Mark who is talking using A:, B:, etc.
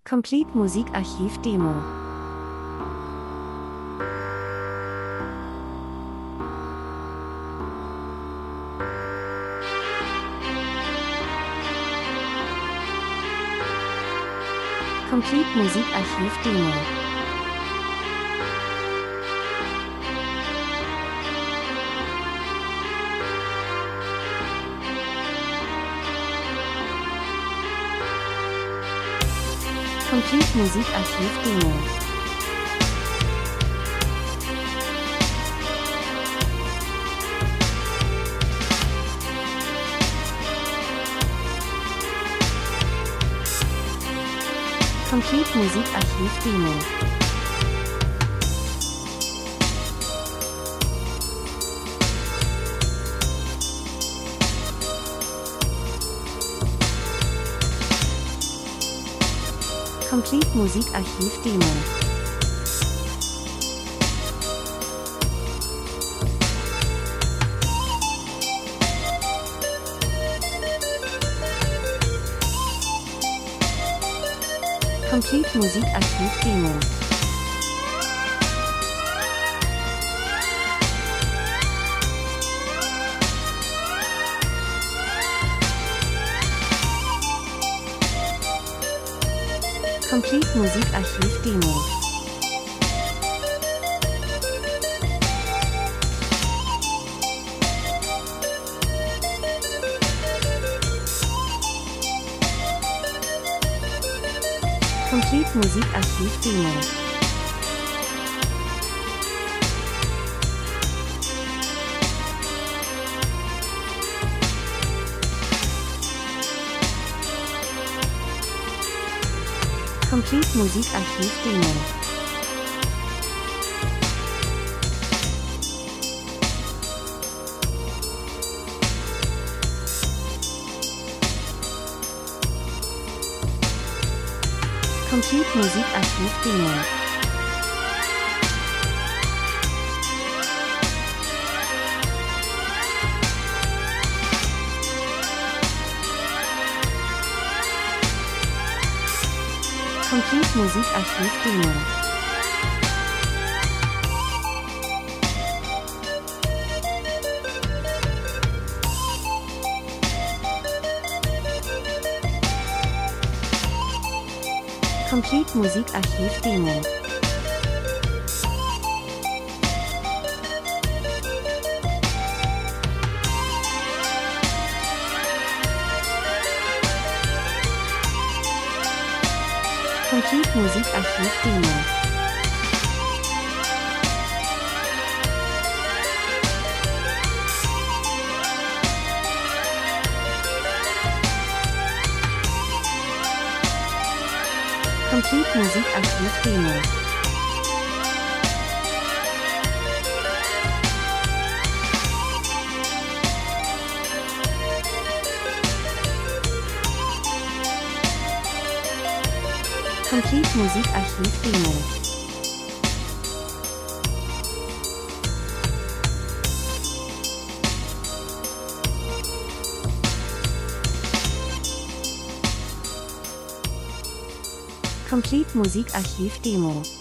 A: Complete Musikarchiv Demo. Complete Musikarchiv Demo. Complete Musikarchiv Demo. Complete Musikarchiv Demo. Complete Musikarchiv Demo. Complete Musikarchiv Demo. Complete Musikarchiv Demo. Complete Musikarchiv Demo. Complete Musikarchiv Demo. Complete Musikarchiv Demo. Complete Musikarchiv Demo. Complete Musikarchiv Demo. Complete Musikarchiv Demo. Complete Musikarchiv Demo. Complete Musikarchiv Demo. Complete Musikarchiv Demo.